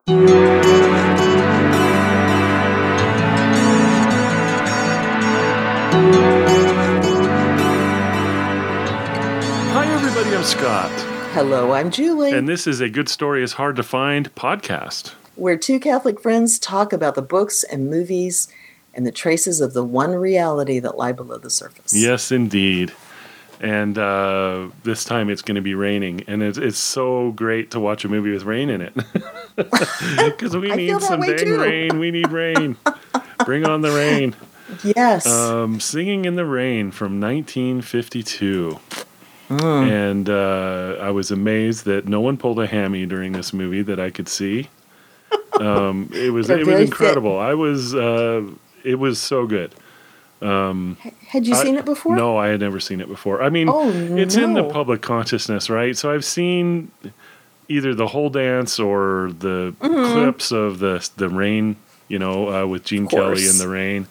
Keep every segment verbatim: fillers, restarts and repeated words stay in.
Hi, everybody. I'm Scott. Hello, I'm Julie. And this is A Good Story is Hard to Find podcast, where two Catholic friends talk about the books and movies and the traces of the one reality that lie below the surface. Yes, indeed. And uh, this time it's going to be raining. And it's, it's so great to watch a movie with rain in it. Because we I need feel that some way dang too. rain. We need rain. Bring on the rain. Yes. Um, Singing in the Rain from nineteen fifty-two. Mm. And uh, I was amazed that no one pulled a hammy during this movie that I could see. Um, it was They're it was very incredible. I was uh, it was so good. Um, Had you I- seen it before? No, I had never seen it before. I mean, Oh, it's in the no. public consciousness, right? So I've seen either the whole dance or the Mm-hmm. clips of the the rain, you know, uh, with Gene Of Kelly course. in the rain.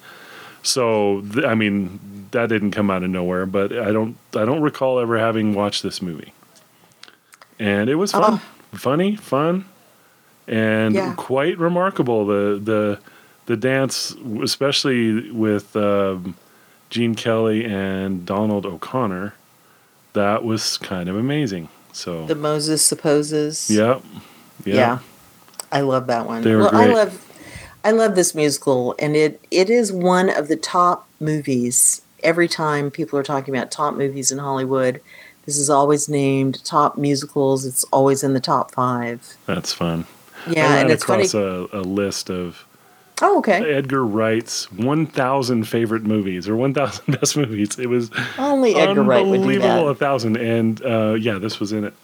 So th- I mean, that didn't come out of nowhere, but I don't I don't recall ever having watched this movie. And it was fun, funny, fun, and Yeah. quite remarkable. The the the dance, especially with um, Gene Kelly and Donald O'Connor, that was kind of amazing. So The Moses Supposes. yeah, yeah, Yeah. I love that one. They were well, I great. love I love this musical, and it, it is one of the top movies. Every time people are talking about top movies in Hollywood, this is always named top musicals. It's always in the top five. That's fun. Yeah, I ran and it's funny. across a, a list of Oh, okay. Edgar Wright's one thousand favorite movies or one thousand best movies. It was Only Edgar Wright would do unbelievable, that. a thousand. And uh, yeah, this was in it.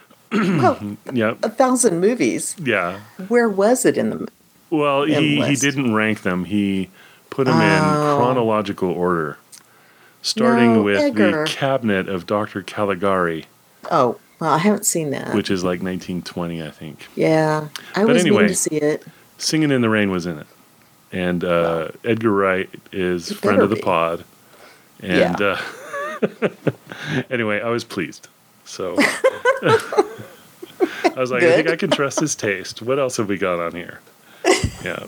Well, Yeah, a thousand movies. yeah. Where was it in the? Well, he, he list. didn't rank them. He put them in Oh. chronological order, starting No, with Edgar. the Cabinet of Doctor Caligari, Oh, well, I haven't seen that. which is like nineteen twenty, I think. Yeah, I But was anyway. meaning to see it. Singing in the Rain was in it. And uh, Edgar Wright is It friend better of the be. pod. And uh, anyway, I was pleased. So I was like, I think Good. I can trust his taste. What else have we got on here? Yeah.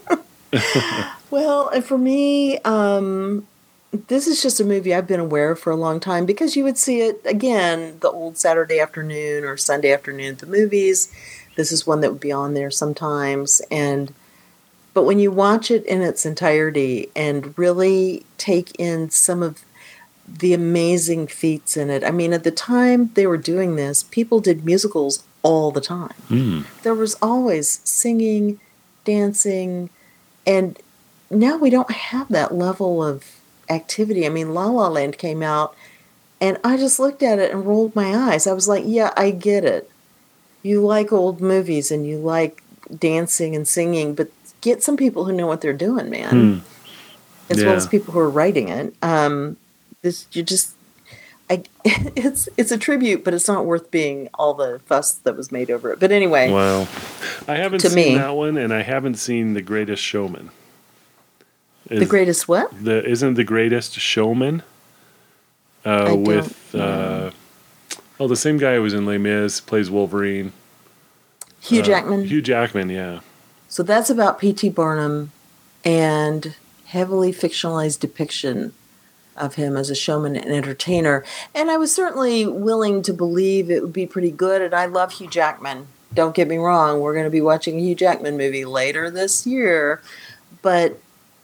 Well, and for me, um, this is just a movie I've been aware of for a long time because you would see it again the old Saturday afternoon or Sunday afternoon at the movies. This is one that would be on there sometimes, and but when you watch it in its entirety and really take in some of the amazing feats in it. I mean, at the time they were doing this, people did musicals all the time. Hmm. There was always singing, dancing, and now we don't have that level of activity. I mean, La La Land came out, and I just looked at it and rolled my eyes. I was like, yeah, I get it. You like old movies and you like dancing and singing, but get some people who know what they're doing, man, Hmm. as Yeah. well as people who are writing it. Um, this you just, I, it's it's a tribute, but it's not worth being all the fuss that was made over it. But anyway, Well, I haven't To seen me. that one, and I haven't seen The Greatest Showman. Is, the greatest what? The, isn't The Greatest Showman uh, I don't with, uh, know. oh, the same guy who was in Les Mis, plays Wolverine. Hugh Uh, Jackman. Hugh Jackman, yeah. So that's about P T Barnum and heavily fictionalized depiction of him as a showman and entertainer. And I was certainly willing to believe it would be pretty good. And I love Hugh Jackman. Don't get me wrong. We're going to be watching a Hugh Jackman movie later this year. But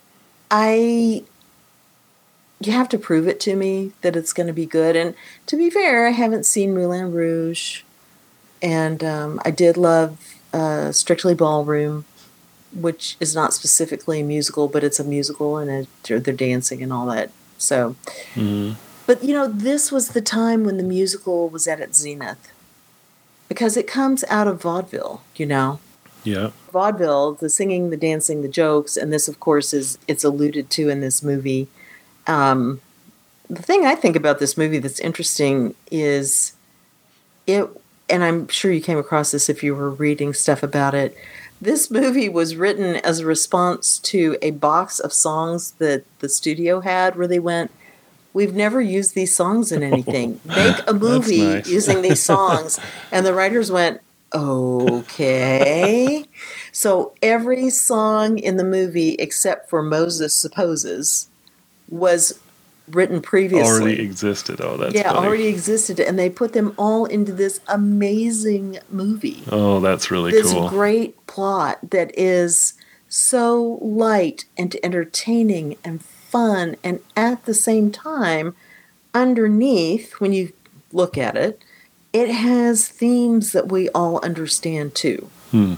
I, you have to prove it to me that it's going to be good. And to be fair, I haven't seen Moulin Rouge. And um, I did love uh, Strictly Ballroom, which is not specifically a musical, but it's a musical and it, they're dancing and all that. So, hmm but you know, this was the time when the musical was at its zenith because it comes out of vaudeville, you know. Yeah. Vaudeville, the singing, the dancing, the jokes, and this, of course, is it's alluded to in this movie. Um, the thing I think about this movie that's interesting is it, and I'm sure you came across this if you were reading stuff about it. This movie was written as a response to a box of songs that the studio had where they went, we've never used these songs in anything. Make a movie nice. using these songs. And the writers went, okay. So every song in the movie, except for Moses Supposes, was written previously. Already existed. Oh, that's yeah, funny. already existed, and they put them all into this amazing movie. Oh, that's really this cool. great plot that is so light and entertaining and fun, and at the same time, underneath, when you look at it, it has themes that we all understand too. Hmm.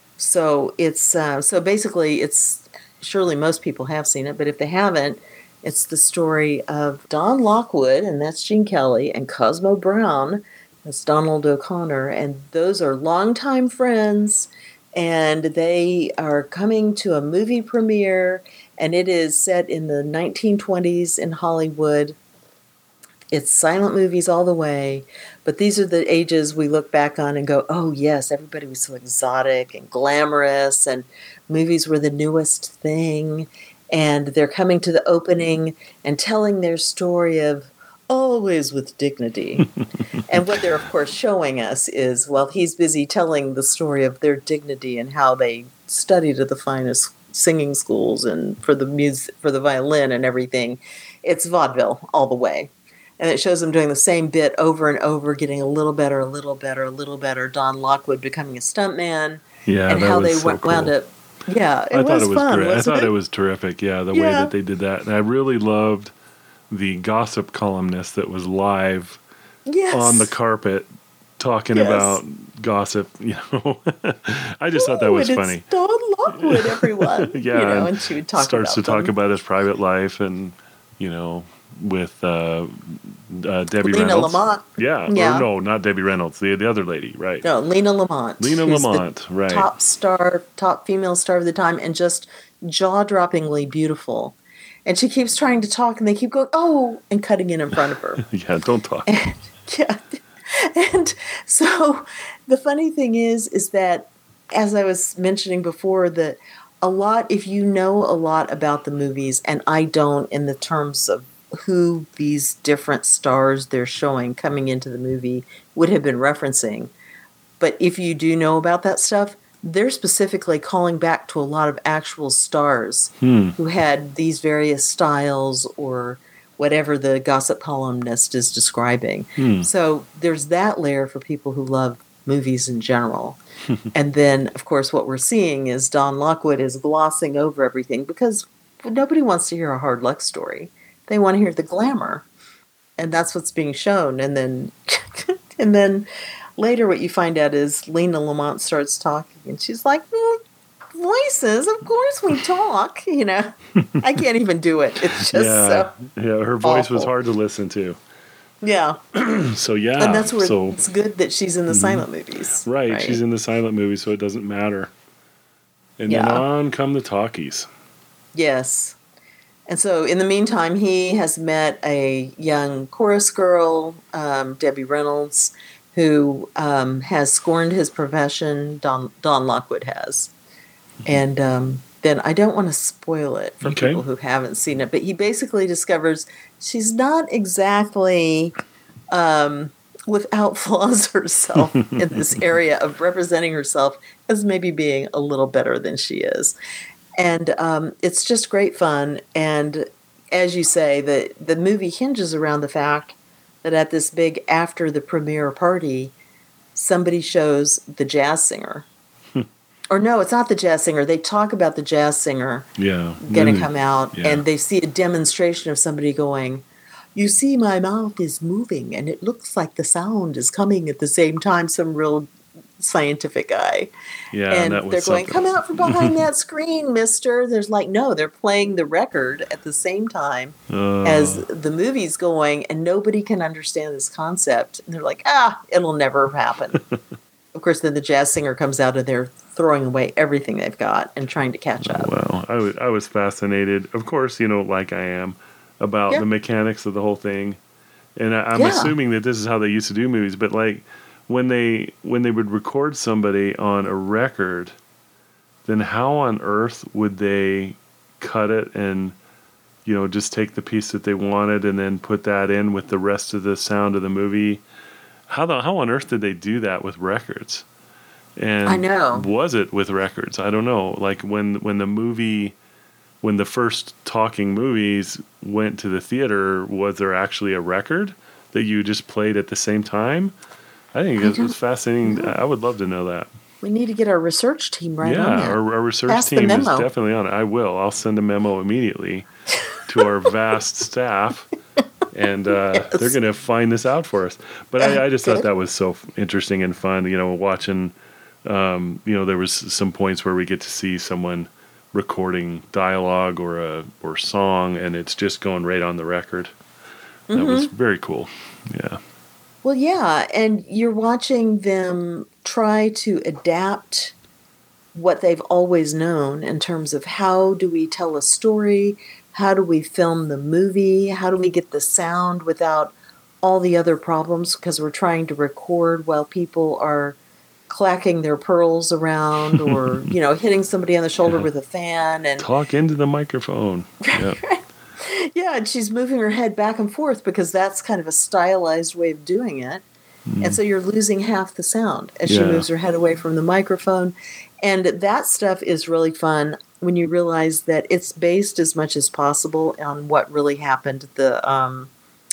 So it's uh, so basically it's surely most people have seen it, but if they haven't, it's the story of Don Lockwood, and that's Gene Kelly, and Cosmo Brown, that's Donald O'Connor, and those are longtime friends, and they are coming to a movie premiere, and it is set in the nineteen twenties in Hollywood. It's silent movies all the way, but these are the ages we look back on and go, oh yes, everybody was so exotic and glamorous, and movies were the newest thing, and they're coming to the opening and telling their story of always with dignity. And what they're, of course, showing us is, well, he's busy telling the story of their dignity and how they studied at the finest singing schools and for the music, for the violin and everything. It's vaudeville all the way. And it shows them doing the same bit over and over, getting a little better, a little better, a little better. Don Lockwood becoming a stuntman. Yeah, and that how was they so went, wound cool. up. Yeah, it I was thought it was fun. great. I Wasn't thought it? it was terrific. Yeah, the way Yeah. that they did that, and I really loved the gossip columnist that was live yes. on the carpet talking Yes. about gossip. You know, I just thought that Ooh, was and funny. It's Don Lockwood, everyone. Yeah, you know, and and she would talk starts about to talk them. about his private life, and you know, with uh, uh, Debbie Lena Reynolds. Lamont. Yeah, Yeah. or no, not Debbie Reynolds, the the other lady, right? No, Lena Lamont. Lena who's Lamont, the right? Top star, top female star of the time, and just jaw-droppingly beautiful. And she keeps trying to talk, and they keep going, oh, and cutting in in front of her. Yeah, don't talk. And, yeah. And so the funny thing is, is that, as I was mentioning before, that a lot, if you know a lot about the movies, and I don't in the terms of who these different stars they're showing coming into the movie would have been referencing, but if you do know about that stuff, they're specifically calling back to a lot of actual stars Hmm. who had these various styles or whatever the gossip columnist is describing. Hmm. So there's that layer for people who love movies in general. And then, of course, what we're seeing is Don Lockwood is glossing over everything because nobody wants to hear a hard luck story. They want to hear the glamour. And that's what's being shown. And then, and then later what you find out is Lena Lamont starts talking and she's like, mm, voices, of course we talk, you know. I can't even do it. It's just yeah, so yeah. Her voice was awful. hard to listen to. Yeah. So yeah, And that's where so it's good that she's in the silent movies. right, she's in the silent movie, so it doesn't matter. And then Yeah. on come the talkies. Yes. And so in the meantime, he has met a young chorus girl, um, Debbie Reynolds, who um, has scorned his profession. Don, Don Lockwood has. And um, then I don't want to spoil it for Okay. people who haven't seen it, but he basically discovers she's not exactly um, without flaws herself in this area of representing herself as maybe being a little better than she is. And um, it's just great fun. And as you say, the, the movie hinges around the fact that at this big after the premiere party, somebody shows the jazz singer. Or no, it's not the jazz singer. They talk about the jazz singer Yeah, going Mm. to come out, Yeah. and they see a demonstration of somebody going, you see my mouth is moving, and it looks like the sound is coming at the same time, some real scientific guy. Yeah, and that was they're going, something. come out from behind that screen, mister. There's like, no, they're playing the record at the same time Uh, as the movie's going, and nobody can understand this concept. And they're like, ah, it'll never happen. Of course, then the jazz singer comes out and they're throwing away everything they've got and trying to catch up. Well, I was I was fascinated, of course, you know, like I am, about Yeah. the mechanics of the whole thing, and I, I'm Yeah. assuming that this is how they used to do movies. But like when they when they would record somebody on a record, then how on earth would they cut it and you know just take the piece that they wanted and then put that in with the rest of the sound of the movie? How the how on earth did they do that with records? And I know. was it with records? I don't know. Like when when the movie, when the first talking movies went to the theater, was there actually a record that you just played at the same time? I think it's, it's fascinating. know. I would love to know that. We need to get our research team right yeah, on that. our, our research Pass the team is memo. definitely on it. I will. I'll send a memo immediately to our vast staff, and uh, Yes. they're going to find this out for us. But I, I just thought Good. that was so interesting and fun. You know, watching. Um, you know, there was some points where we get to see someone recording dialogue or a or song, and it's just going right on the record. That Mm-hmm. was very cool. Yeah. Well, yeah, and you're watching them try to adapt what they've always known in terms of how do we tell a story, how do we film the movie, how do we get the sound without all the other problems because we're trying to record while people are clacking their pearls around or, you know, hitting somebody on the shoulder Yeah. with a fan and Talk into the microphone. Yeah. yeah, and she's moving her head back and forth because that's kind of a stylized way of doing it. And so you're losing half the sound as she Yeah. moves her head away from the microphone. And that stuff is really fun when you realize that it's based as much as possible on what really happened. The um,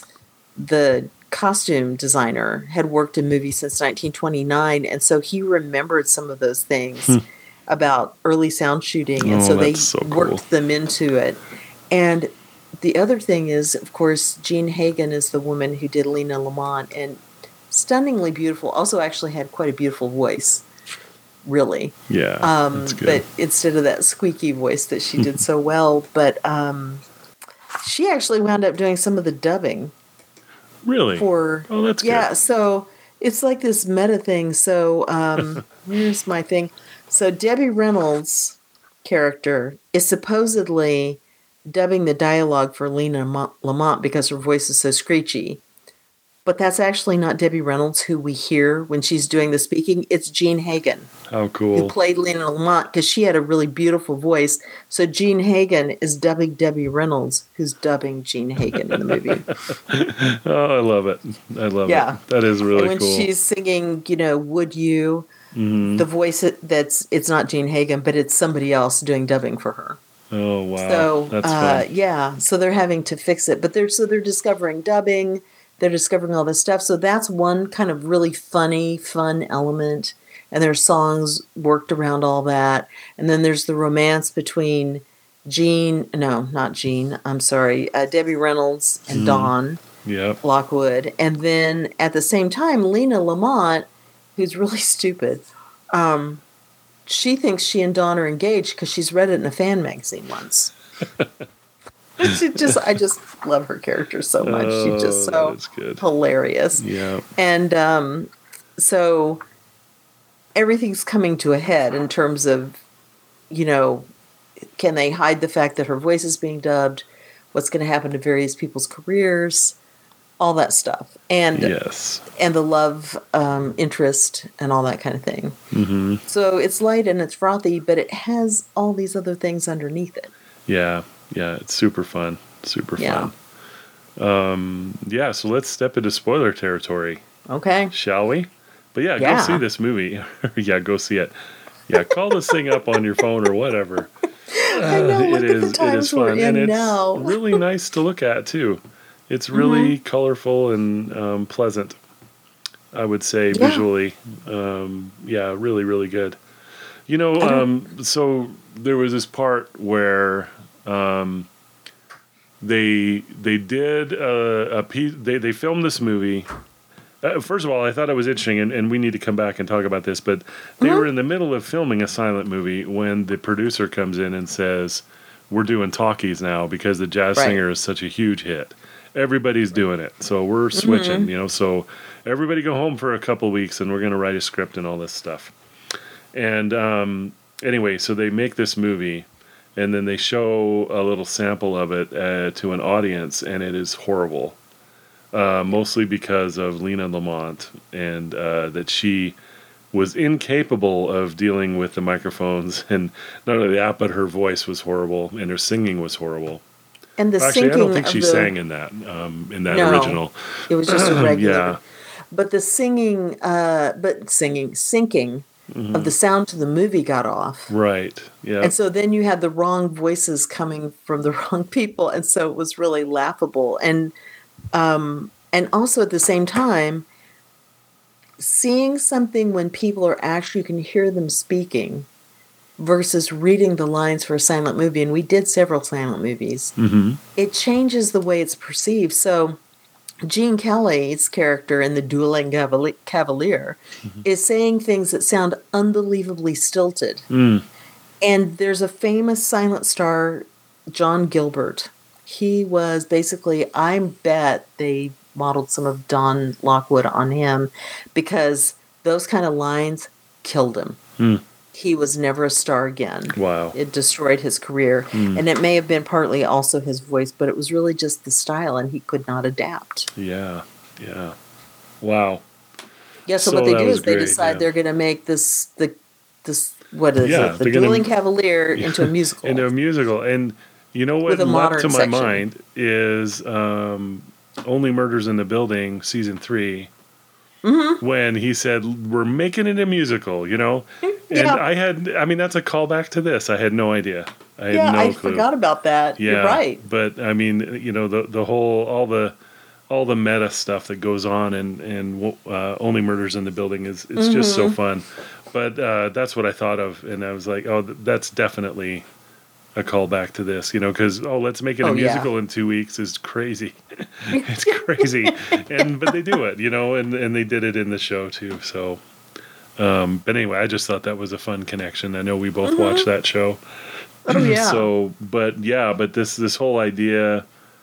the costume designer had worked in movies since nineteen twenty-nine, and so he remembered some of those things about early sound shooting, and Oh, so they that's so cool. worked them into it. And the other thing is, of course, Jean Hagen is the woman who did Lena Lamont, and stunningly beautiful. Also, actually had quite a beautiful voice, really. Yeah. Um, that's good. but instead of that squeaky voice that she did so well, but um, she actually wound up doing some of the dubbing really? for. Oh, that's yeah. good. So it's like this meta thing. So um, here's my thing. So Debbie Reynolds' character is supposedly dubbing the dialogue for Lena Mo- Lamont because her voice is so screechy. But that's actually not Debbie Reynolds who we hear when she's doing the speaking. It's Jean Hagen How who cool. played Lena Lamont because she had a really beautiful voice. So Jean Hagen is dubbing Debbie Reynolds, who's dubbing Jean Hagen in the movie. Oh, I love it. I love Yeah. it. That is really and when cool. she's singing, you know, "Would You," Mhm. the voice that- that's it's not Jean Hagen, but it's somebody else doing dubbing for her. Oh, wow. So that's uh, fun. yeah, so they're having to fix it, but they're so they're discovering dubbing, they're discovering all this stuff. So that's one kind of really funny, fun element, and there's songs worked around all that. And then there's the romance between Jean, no, not Jean. I'm sorry, uh, Debbie Reynolds and Dawn Yep. Lockwood, and then at the same time, Lena Lamont, who's really stupid. Um, she thinks she and Dawn are engaged because she's read it in a fan magazine once. she just, I just love her character so much. She's just Oh, so that is good. hilarious. Yeah. And um, so everything's coming to a head in terms of, you know, can they hide the fact that her voice is being dubbed? What's going to happen to various people's careers? All that stuff. And Yes. and the love um, interest and all that kind of thing. hmm So it's light and it's frothy, but it has all these other things underneath it. Yeah. Yeah. It's super fun. Super Yeah. fun. Um, yeah. So let's step into spoiler territory, Okay. shall we? But yeah, Yeah. go see this movie. Yeah, go see it. Yeah, call this thing up on your phone or whatever. I know. Look it at is the it times is we're fun, in and it's now. really nice to look at too. It's really colorful and um, pleasant. I would say Yeah. visually, um, yeah, really, really good. You know, I don't- um, so there was this part where um, they they did a, a piece. They they filmed this movie. Uh, first of all, I thought it was interesting, and, and we need to come back and talk about this. But they Mhm. were in the middle of filming a silent movie when the producer comes in and says, "We're doing talkies now because the Jazz Right. Singer is such a huge hit. Everybody's doing it, so we're switching. Mm-hmm. You know, so everybody go home for a couple weeks, and we're going to write a script and all this stuff." And um, anyway, so they make this movie, and then they show a little sample of it uh, to an audience, and it is horrible. Uh, mostly because of Lena Lamont and uh, that she was incapable of dealing with the microphones, and not only that, but her voice was horrible and her singing was horrible. And the Actually, I syncing don't think of she the, sang in that um, in that No. original. It was just a regular. Yeah. But the singing, uh, but singing, syncing of the sound to the movie got off. Right. Yeah. And so then you had the wrong voices coming from the wrong people. And so it was really laughable. And, um, and also at the same time, seeing something when people are actually, you can hear them speaking versus reading the lines for a silent movie. And we did several silent movies. Mm-hmm. It changes the way it's perceived. So Gene Kelly's character in The Dueling Cavalier mm-hmm. is saying things that sound unbelievably stilted. Mm. And there's a famous silent star, John Gilbert. He was basically, I bet they modeled some of Don Lockwood on him because those kind of lines killed him. Mm. He was never a star again. Wow. It destroyed his career. Mm. And it may have been partly also his voice, but it was really just the style, and he could not adapt. Yeah, yeah. Wow. Yeah, so, so what they do is they great, decide yeah. they're going to make this, the this what is yeah, it, The Dueling gonna, Cavalier into a musical. Into a musical. And you know what leapt to my section. mind is um, Only Murders in the Building, season three, mm-hmm. when he said, we're making it a musical, you know? And yeah. I had, I mean, that's a callback to this. I had no idea. I had yeah, no I clue. forgot about that. Yeah, You're right. But I mean, you know, the the whole, all the, all the meta stuff that goes on and, and uh, Only Murders in the Building is, it's mm-hmm. just so fun. But uh, that's what I thought of. And I was like, oh, that's definitely a callback to this, you know, because, oh, let's make it a oh, musical yeah. in two weeks is crazy. It's crazy. and But they do it, you know, and, and they did it in the show too, so... Um, but anyway, I just thought that was a fun connection. I know we both mm-hmm. watched that show. Oh yeah. So, but yeah, but this this whole idea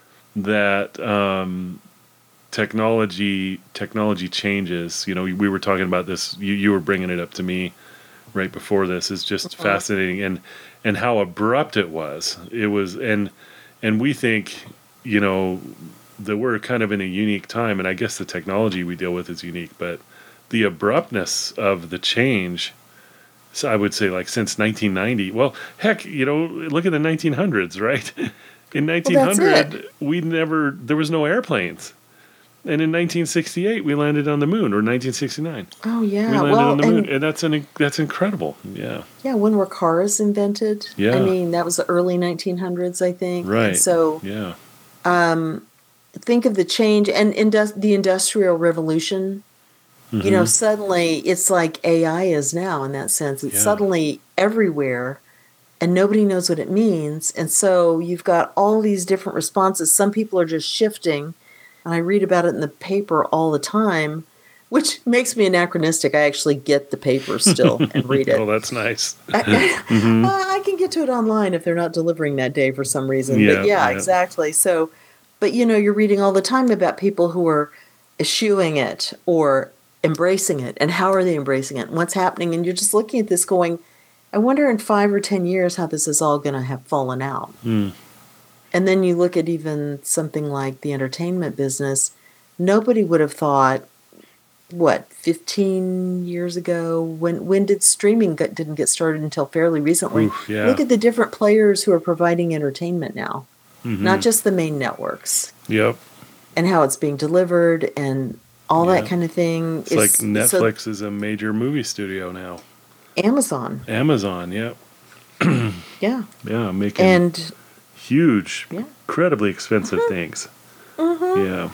that um, technology technology changes. You know, we were talking about this. You you were bringing it up to me right before this. Is just mm-hmm. fascinating, and and how abrupt it was. It was, and and we think, you know, that we're kind of in a unique time, and I guess the technology we deal with is unique, but the abruptness of the change, so I would say like since nineteen ninety. Well, heck, you know, look at the nineteen hundreds, right? In nineteen hundred, well, we never, there was no airplanes. And in nineteen sixty-eight, we landed on the moon, or nineteen sixty-nine. Oh, yeah. We landed well, on the moon, and, and that's an that's incredible. Yeah. Yeah, when were cars invented? Yeah. I mean, that was the early nineteen hundreds, I think. Right. And so, yeah. Um, think of the change, and indus- the Industrial Revolution. You know, suddenly it's like A I is now in that sense. It's yeah. suddenly everywhere and nobody knows what it means. And so you've got all these different responses. Some people are just shifting. And I read about it in the paper all the time, which makes me anachronistic. I actually get the paper still and read it. Oh, that's nice. I, mm-hmm. I can get to it online if they're not delivering that day for some reason. Yeah, but yeah, yeah, exactly. So, but you know, you're reading all the time about people who are eschewing it or embracing it, and how are they embracing it, and what's happening, and you're just looking at this going, I wonder in five or ten years how this is all going to have fallen out. Mm. And then you look at even something like the entertainment business. Nobody would have thought, what, fifteen years ago, when when did streaming get, didn't get started until fairly recently. Oof, yeah. Look at the different players who are providing entertainment now, mm-hmm. not just the main networks. Yep. And how it's being delivered and all yeah. that kind of thing. It's, it's like Netflix so, is a major movie studio now. Amazon. Amazon, yeah. yeah. Yeah, making and, huge, yeah. incredibly expensive mm-hmm. things. Mm-hmm. Yeah.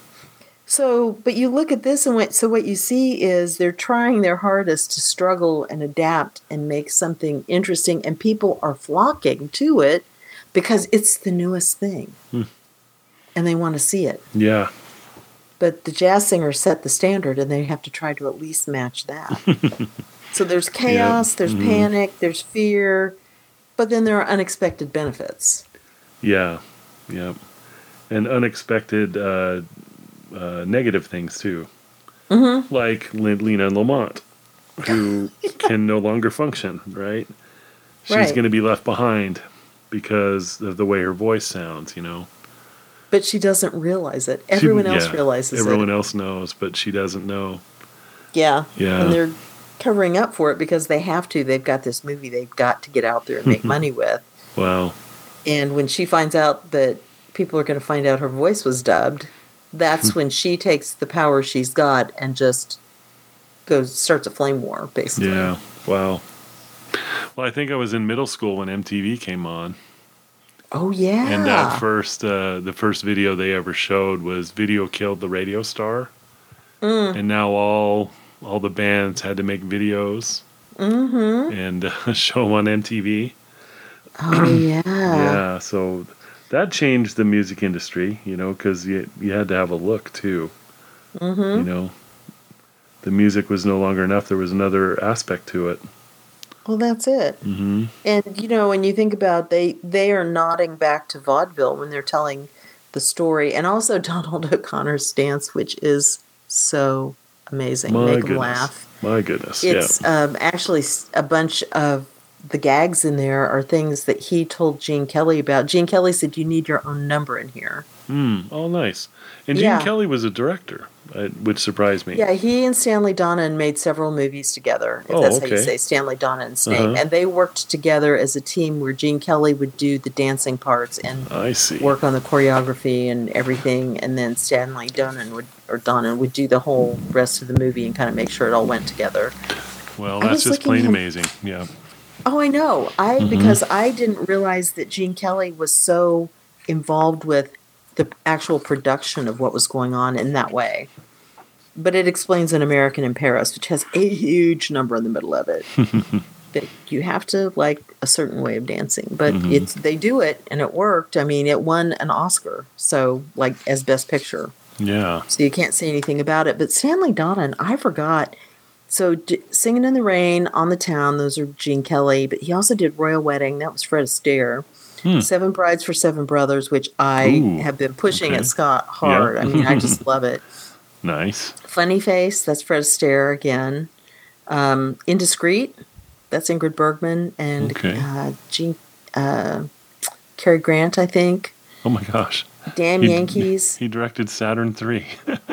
So, but you look at this and what, so what you see is they're trying their hardest to struggle and adapt and make something interesting, and people are flocking to it because it's the newest thing. Hmm. And they want to see it. Yeah. But the jazz singers set the standard, and they have to try to at least match that. So there's chaos, yeah. there's mm-hmm. panic, there's fear, but then there are unexpected benefits. Yeah, yeah. And unexpected uh, uh, negative things, too. Mm-hmm. Like Lena Lamont, who can no longer function, right? She's right. going to be left behind because of the way her voice sounds, you know? But she doesn't realize it. Everyone she, else yeah, realizes everyone it. Everyone else knows, but she doesn't know. Yeah. Yeah. And they're covering up for it because they have to. They've got this movie they've got to get out there and make money with. Wow. And when she finds out that people are going to find out her voice was dubbed, that's when she takes the power she's got and just goes starts a flame war, basically. Yeah. Wow. Well, I think I was in middle school when M T V came on. Oh yeah. And that first, uh, the first video they ever showed was "Video Killed the Radio Star," Mm. and now all all the bands had to make videos Mm-hmm. and uh, show them on M T V. Oh yeah. Yeah, so that changed the music industry, you know, because you you had to have a look too. Mm-hmm. You know, the music was no longer enough. There was another aspect to it. Well, that's it. Mm-hmm. And you know, when you think about they they are nodding back to vaudeville when they're telling the story, and also Donald O'Connor's dance, which is so amazing. My Make goodness. them laugh. My goodness. It's yeah. um, actually a bunch of the gags in there are things that he told Gene Kelly about. Gene Kelly said, "You need your own number in here." Mm, oh, nice. And Gene Yeah. Kelly was a director, uh, which surprised me. Yeah, he and Stanley Donen made several movies together, if Oh, that's how okay. you say Stanley Donen's name. Uh-huh. And they worked together as a team where Gene Kelly would do the dancing parts and I see. work on the choreography and everything, and then Stanley Donen would or Donen would do the whole rest of the movie and kind of make sure it all went together. Well, I that's was just looking plain at- amazing. Yeah. Oh, I know. I Mhm. because I didn't realize that Gene Kelly was so involved with the actual production of what was going on in that way. But it explains An American in Paris, which has a huge number in the middle of it. That you have to like a certain way of dancing, but Mhm. it's they do it and it worked. I mean, it won an Oscar, so like as Best Picture. Yeah. So you can't say anything about it. But Stanley Donen, I forgot. So D- Singing in the Rain, On the Town, those are Gene Kelly. But he also did Royal Wedding. That was Fred Astaire. Hmm. Seven Brides for Seven Brothers, which I Ooh, have been pushing okay. at Scott hard. Yeah. I mean, I just love it. Nice. Funny Face, that's Fred Astaire again. Um, Indiscreet, that's Ingrid Bergman and Okay. uh, Gene, uh, Cary Grant, I think. Oh my gosh. Damn He- Yankees. He directed Saturn three.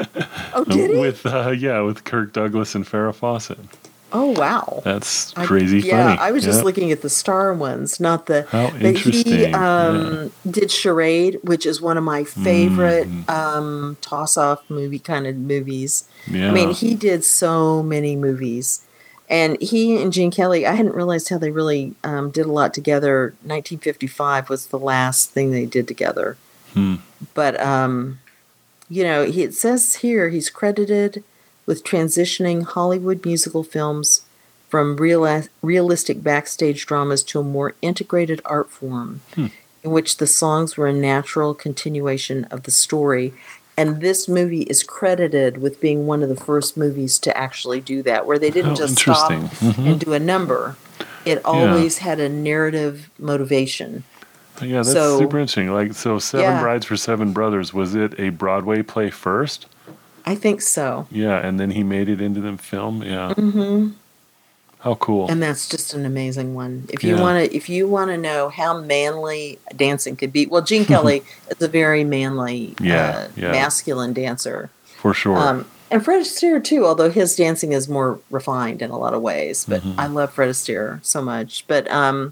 Oh, did he? With uh, yeah, with Kirk Douglas and Farrah Fawcett. Oh, wow. That's I- crazy yeah, funny. I was just Yeah. looking at the star ones, not the. How But he interesting. um, did Charade, which is one of my favorite Mm. um, toss-off movie kind of movies. Yeah. I mean, he did so many movies. And he and Gene Kelly, I hadn't realized how they really um, did a lot together. nineteen fifty-five was the last thing they did together. Hmm. But, um, you know, he, it says here he's credited with transitioning Hollywood musical films from real, realistic backstage dramas to a more integrated art form Hmm. in which the songs were a natural continuation of the story. And this movie is credited with being one of the first movies to actually do that, where they didn't How just stop interesting. Mhm. and do a number. It always had a narrative motivation. Yeah, that's so- super interesting. Like, so Seven Yeah. Brides for Seven Brothers, was it a Broadway play first? I think so. Yeah, and then he made it into the film. Yeah. Hmm. How cool. And that's just an amazing one. If you Yeah. want to, if you want to know how manly dancing could be, well, Gene Kelly is a very manly, Yeah, uh, yeah. masculine dancer. For sure. Um, and Fred Astaire too, although his dancing is more refined in a lot of ways. But Mhm. I love Fred Astaire so much. But um,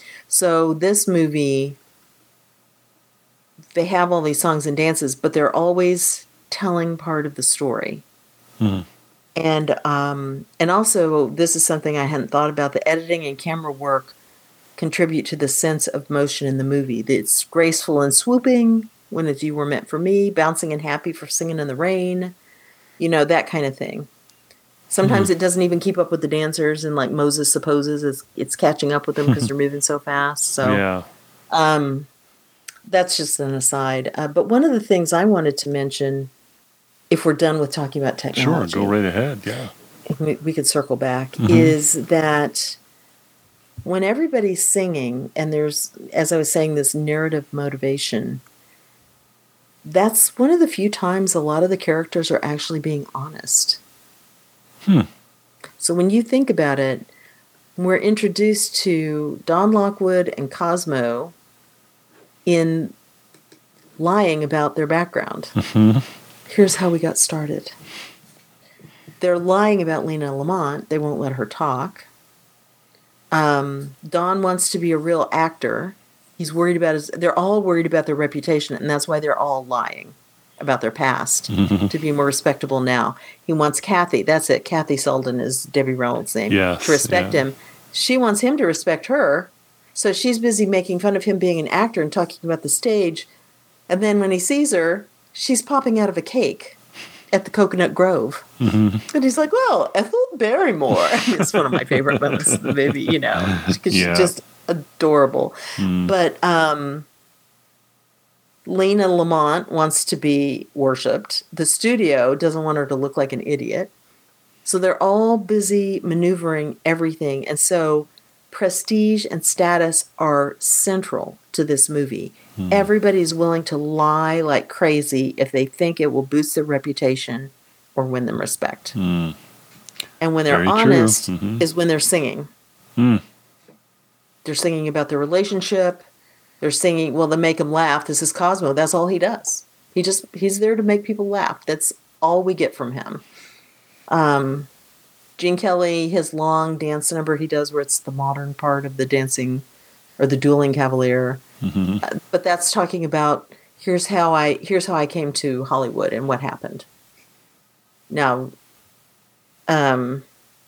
so this movie, they have all these songs and dances, but they're always telling part of the story. Mhm. And um, and also, this is something I hadn't thought about. The editing and camera work contribute to the sense of motion in the movie. It's graceful and swooping when it's You Were Meant for Me, bouncing and happy for Singing in the Rain, you know, that kind of thing. Sometimes it doesn't even keep up with the dancers, and like Moses supposes it's, it's catching up with them because they're moving so fast. So yeah. um, that's just an aside. Uh, but one of the things I wanted to mention, if we're done with talking about Sure, technology, go right ahead. Yeah. if we, we could circle back, Mhm. is that when everybody's singing and there's, as I was saying, this narrative motivation, that's one of the few times a lot of the characters are actually being honest. Hmm. So when you think about it, we're introduced to Don Lockwood and Cosmo in lying about their background. Mhm. Here's how we got started. They're lying about Lena Lamont. They won't let her talk. Um, Don wants to be a real actor. He's worried about his. They're all worried about their reputation, and that's why they're all lying about their past to be more respectable now. He wants Kathy. That's it. Kathy Selden is Debbie Reynolds' name. Yes, to respect yeah. him. She wants him to respect her. So she's busy making fun of him being an actor and talking about the stage. And then when he sees her, she's popping out of a cake at the Coconut Grove. Mm-hmm. And he's like, well, Ethel Barrymore. I mean, it's one of my favorite moments of the movie, you know, because Yeah. she's just adorable. Mm. But um, Lena Lamont wants to be worshipped. The studio doesn't want her to look like an idiot. So they're all busy maneuvering everything. And so prestige and status are central to this movie. Mm. Everybody's willing to lie like crazy if they think it will boost their reputation or win them respect. Mm. And when they're Very true. honest Mhm. is when they're singing. Mm. They're singing about their relationship. They're singing, well, to make them laugh. This is Cosmo. That's all he does. He just, he's there to make people laugh. That's all we get from him. Um, Gene Kelly, his long dance number he does where it's the modern part of the dancing or the dueling cavalier. Mm-hmm. Uh, but that's talking about here's how I here's how I came to Hollywood and what happened. Now, um,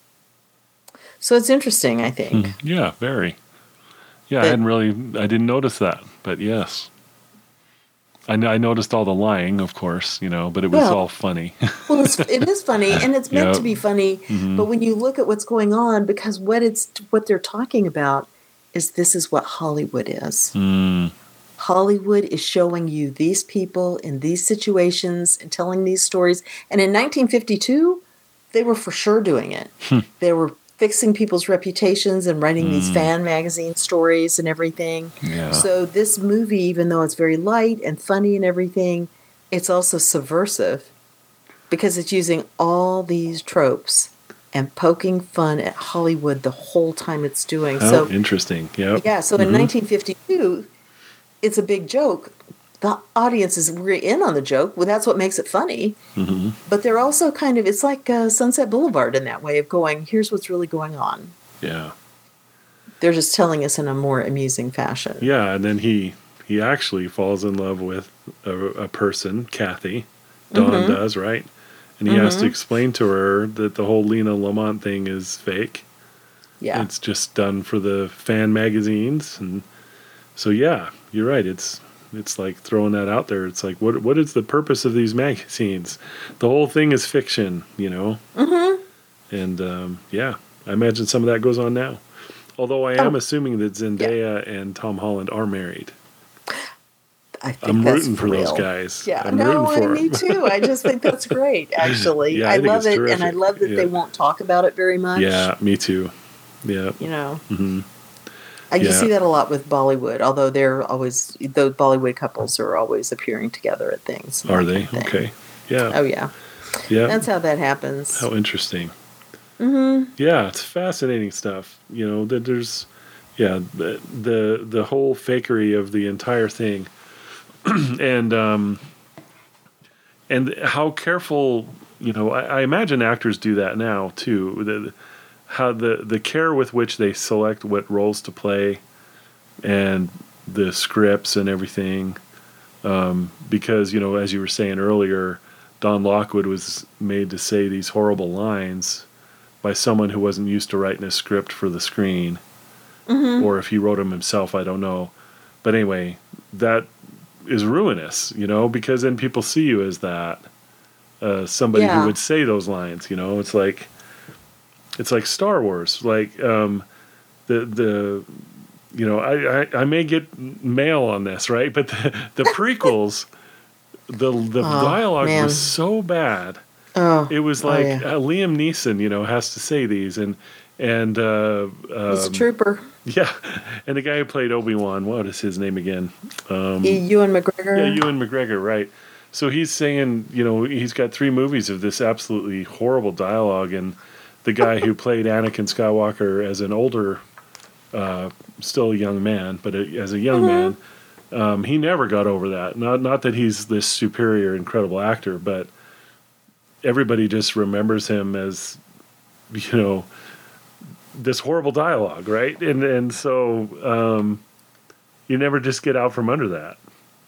so it's interesting, I think. Mm. Yeah, very. Yeah, I But- hadn't really, I didn't notice that, but yes. I, kn- I noticed all the lying, of course, you know, but it was Well- all funny. Well, it's, it is funny, and it's meant Yep. to be funny. Mhm. But when you look at what's going on, because what it's what they're talking about is this is what Hollywood is. Mm. Hollywood is showing you these people in these situations and telling these stories. And in nineteen fifty-two, they were for sure doing it. Hmm. They were fixing people's reputations and writing these Mm. fan magazine stories and everything. Yeah. So this movie, even though it's very light and funny and everything, it's also subversive because it's using all these tropes and poking fun at Hollywood the whole time it's doing. Oh, so interesting. Yep. yeah, so in Mhm. nineteen fifty-two, it's a big joke. The audience is really in on the joke. Well, that's what makes it funny. Mhm. But they're also kind of, it's like uh, Sunset Boulevard in that way of going, here's what's really going on. Yeah. They're just telling us in a more amusing fashion. Yeah, and then he he actually falls in love with a, a person, Kathy. Don Mhm. does, right? And he has to Mhm. explain to her that the whole Lena Lamont thing is fake. Yeah. It's just done for the fan magazines, and so yeah, you're right. It's it's like throwing that out there. It's like, what what is the purpose of these magazines? The whole thing is fiction, you know. Mm-hmm. And um, yeah, I imagine some of that goes on now. Although I am Oh. assuming that Zendaya and Tom Holland are married. I think I'm that's rooting for real. those guys. Yeah, I'm no, rooting for me them. too. I just think that's great, actually. Yeah, I I, think love it's it, and I terrific. love that Yeah. they won't talk about it very much. Yeah, me too. Yeah. You know, hmm I you Yeah. see that a lot with Bollywood, although they're always, those Bollywood couples are always appearing together at things. and Are that they? kind of thing. Okay. Yeah. Oh, yeah. Yeah. That's how that happens. How interesting. Mm-hmm. Yeah, it's fascinating stuff. You know, that there's, yeah, the, the the whole fakery of the entire thing, and um, and how careful. You know, I, I imagine actors do that now too. The, how the the care with which they select what roles to play, and the scripts and everything, um, because you know, as you were saying earlier, Don Lockwood was made to say these horrible lines by someone who wasn't used to writing a script for the screen, Mm-hmm. or if he wrote them himself, I don't know. But anyway, that is ruinous, you know, because then people see you as that uh, somebody Yeah. who would say those lines. You know, it's like it's like Star Wars, like um, the the you know, I, I I may get mail on this, right? But the, the prequels, the the Oh, dialogue man. was so bad. Oh, It was oh, like yeah. uh, Liam Neeson, you know, has to say these, and and uh, He's a um, trooper. yeah, and the guy who played Obi-Wan, what is his name again? Um, E- Ewan McGregor. yeah, Ewan McGregor, right? So he's saying, you know, he's got three movies of this absolutely horrible dialogue, and the guy who played Anakin Skywalker as an older, uh, still a young man, but a, as a young Mhm. man, um, he never got over that. Not not that he's this superior, incredible actor, but everybody just remembers him as, you know, this horrible dialogue, right? And and so um, you never just get out from under that.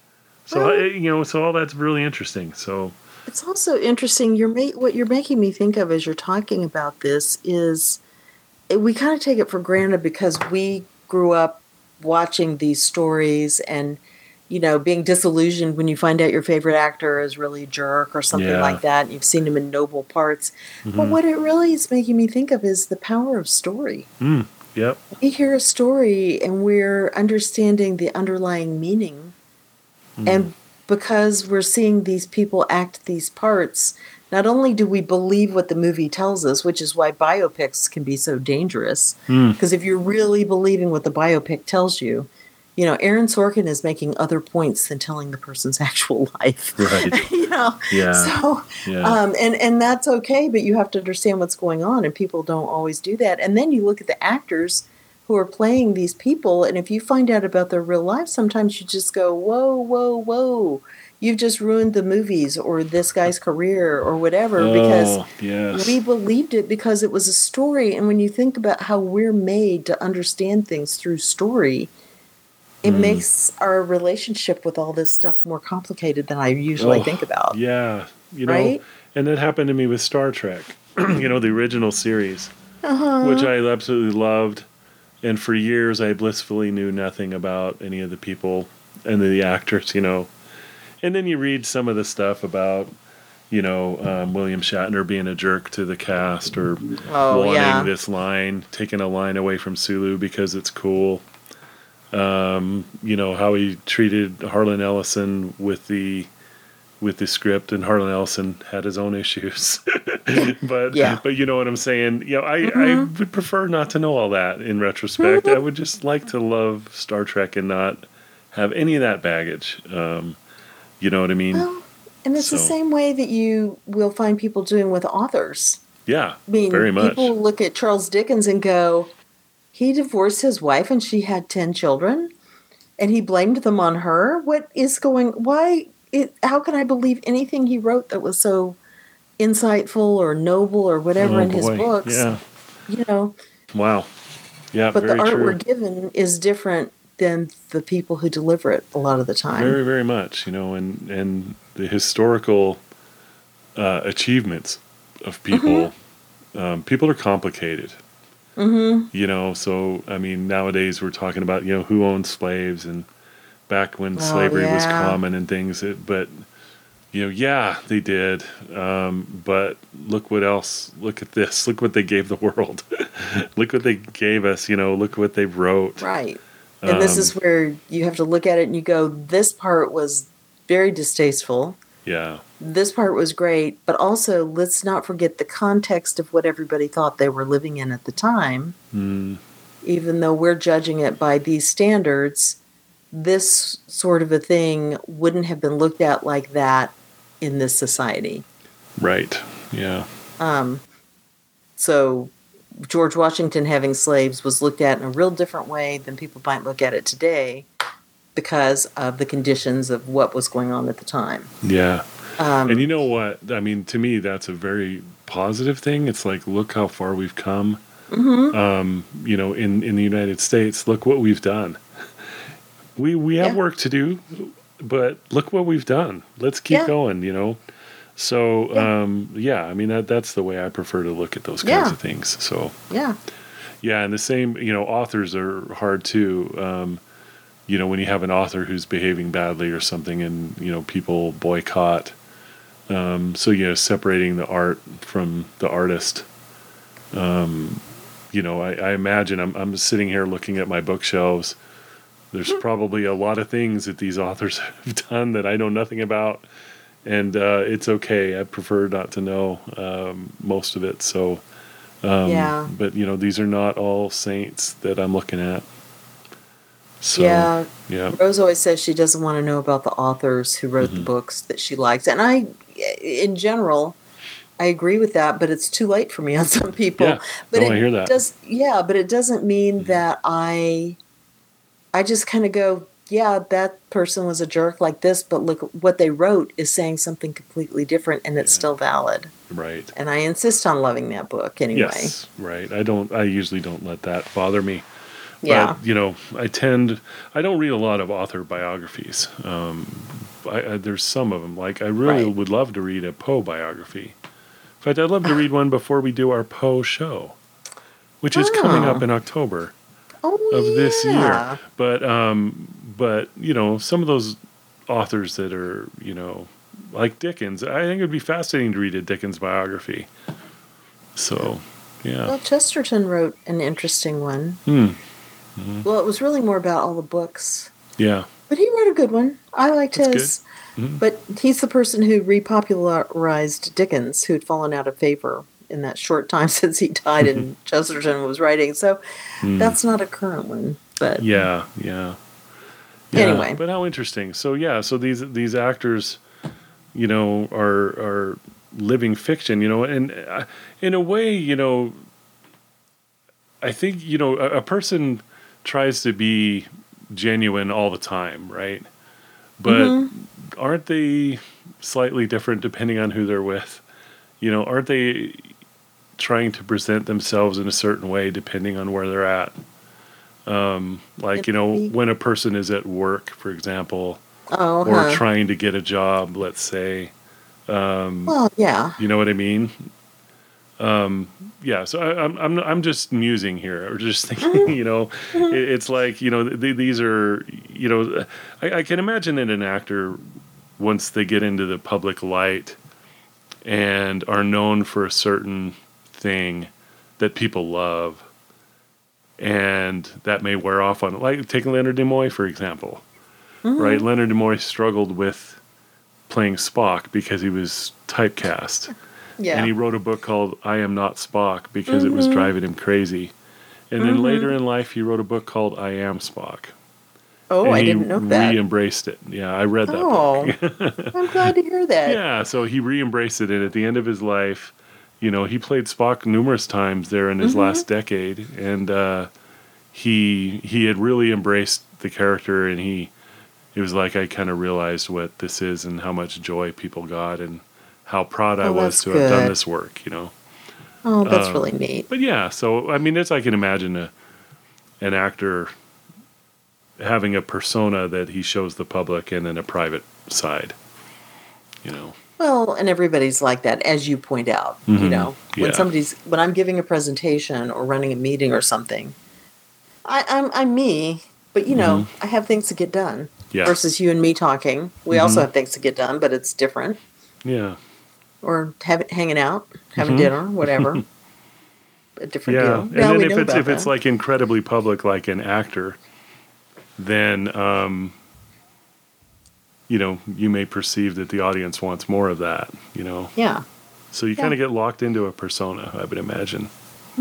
So Well, I, you know, so all that's really interesting. So it's also interesting. You're ma- what you're making me think of as you're talking about this is it, we kind of take it for granted because we grew up watching these stories and you know being disillusioned when you find out your favorite actor is really a jerk or something yeah, like that. And you've seen him in noble parts, but hmm what it really is making me think of is the power of story. mm, yep, We hear a story and we're understanding the underlying meaning. mm, And because we're seeing these people act these parts, not only do we believe what the movie tells us, which is why biopics can be so dangerous, mm, because if you're really believing what the biopic tells you, you know, Aaron Sorkin is making other points than telling the person's actual life. right, you know, yeah, so yeah, um, and and that's okay, but you have to understand what's going on, and people don't always do that. And then you look at the actors who are playing these people, and if you find out about their real life, sometimes you just go, "Whoa, whoa, whoa! You've just ruined the movies or this guy's career or whatever," because oh yes, we believed it because it was a story. And when you think about how we're made to understand things through story, it mm, makes our relationship with all this stuff more complicated than I usually think oh about, yeah, you know, right? and that happened to me with Star Trek, you know, the original series, Uh which huh. I absolutely loved. And for years, I blissfully knew nothing about any of the people and the actors, you know. And then you read some of the stuff about, you know, um, William Shatner being a jerk to the cast or Oh, wanting yeah. this line, taking a line away from Sulu because it's cool. Um, you know, how he treated Harlan Ellison with the with the script, and Harlan Ellison had his own issues. but Yeah. but you know what I'm saying? You know, I, I Mm would prefer not to know all that in retrospect. I hmm. would just like to love Star Trek and not have any of that baggage. Um, you know what I mean? Well, and it's the So same way that you will find people doing with authors. yeah, I mean, very much. people look at Charles Dickens and go, he divorced his wife and she had ten children and he blamed them on her. What is going, why, it, how can I believe anything he wrote that was so insightful or noble or whatever Oh in his boy, books? yeah. You know, Wow. Yeah, but the very art we're true. given is different than the people who deliver it a lot of the time. Very very much. You know, and and the historical uh, achievements of Mm-hmm. people. Um, people are complicated. Mm-hmm. You know, so I mean, nowadays we're talking about you know who owned slaves and back when Oh, slavery was yeah. common and things. It, but you know, yeah, they did. Um, but look what else. Look at this. Look what they gave the world. Look what they gave us. You know, look what they wrote. Right. And this Um, is where you have to look at it and you go, this part was very distasteful. yeah. This part was great, but also let's not forget the context of what everybody thought they were living in at the time. Mm, Even though we're judging it by these standards, this sort of a thing wouldn't have been looked at like that in this society. right. Yeah. Um, so George Washington having slaves was looked at in a real different way than people might look at it today because of the conditions of what was going on at the time. Yeah. And you Um, know what? I mean, to me, that's a very positive thing. It's like, look how far we've come. mhm. Um, you know, in, in the United States, look what we've done. We we have Yeah, work to do, but look what we've done. Let's keep yeah, going. You know. So yeah, um, yeah, I mean that that's the way I prefer to look at those kinds yeah, of things. So yeah. yeah, and the same. You know, authors are hard too. Um, you know, when you have an author who's behaving badly or something, and you know people boycott. Um, so you know, separating the art from the artist. Um, you know, I, I imagine I'm I'm sitting here looking at my bookshelves. There's probably a lot of things that these authors have done that I know nothing about, and uh, it's okay. I prefer not to know um, most of it. So, um, Yeah, but you know, these are not all saints that I'm looking at. So, yeah. yeah, Rose always says she doesn't want to know about the authors who wrote the hmm books that she likes. And I, in general, I agree with that, but it's too late for me on some yeah. people. But No, I it hear that. does, yeah, but it doesn't mean Mhm. that I, I just kind of go, yeah, that person was a jerk like this, but look, what they wrote is saying something completely different and it's Yeah, still valid. right. And I insist on loving that book anyway. Yes, right. I don't. I usually don't let that bother me. But Yeah. you know, I tend. I don't read a lot of author biographies. Um, I, I, there's some of them. Like, I really Right. would love to read a Poe biography. In fact, I'd love to read one before we do our Poe show, which is coming up Oh. in October Oh, of this year. yeah. But, um, but you know, some of those authors that are, you know, like Dickens, I think it would be fascinating to read a Dickens biography. So, yeah. Well, Chesterton wrote an interesting one. Hmm. Well, it was really more about all the books. Yeah. But he wrote a good one. I liked That's his. good. Mhm. But he's the person who repopularized Dickens, who'd fallen out of favor in that short time since he died and Chesterton was writing. So that's not a current one. But Yeah, yeah. Yeah, Anyway. but how interesting. So yeah, so these these actors, you know, are are living fiction, you know, and uh, in a way, you know, I think, you know, a, a person tries to be genuine all the time, right? But aren't they slightly different depending on who they're with? You know, aren't they trying to present themselves in a certain way depending on where they're at? Um, like, you know, Maybe. when a person is at work, for example, oh, or huh. trying to get a job, let's say, well, yeah. you know what I mean? Um, yeah, so I, I'm I'm I'm just musing here, or just thinking, you know, it, it's like, you know, th- these are, you know, I, I can imagine that an actor, once they get into the public light and are known for a certain thing that people love, and that may wear off on it. Like, take Leonard Nimoy, for example, right? Leonard Nimoy struggled with playing Spock because he was typecast. Yeah. And he wrote a book called I Am Not Spock because it was driving him crazy. And then later in life, he wrote a book called I Am Spock. oh, and I he didn't know that. re-embraced it. Yeah, I read that Oh, book. I'm glad to hear that. Yeah, so he re-embraced it. And at the end of his life, you know, he played Spock numerous times there in his last decade. And uh, he he had really embraced the character. And he, it was like I kind of realized what this is and how much joy people got and how proud I Oh, was that's to have done good. this work, you know. Oh, that's Um, really neat. But yeah, so I mean, it's I can imagine a an actor having a persona that he shows the public and then a private side, you know. Well, and everybody's like that, as you point out. You Mhm. know, when Yeah. somebody's when I'm giving a presentation or running a meeting or something, I, I'm I'm me, but you know, I have things to get done. Yeah. Versus you and me talking, we also have things to get done, but it's different. Yeah. Or have hanging out, having dinner, whatever. A different Yeah. deal. And Yeah, then we if know it's about if it's that. like incredibly public like an actor, then um you know, you may perceive that the audience wants more of that, you know. Yeah. So you Yeah. kind of get locked into a persona, I would imagine.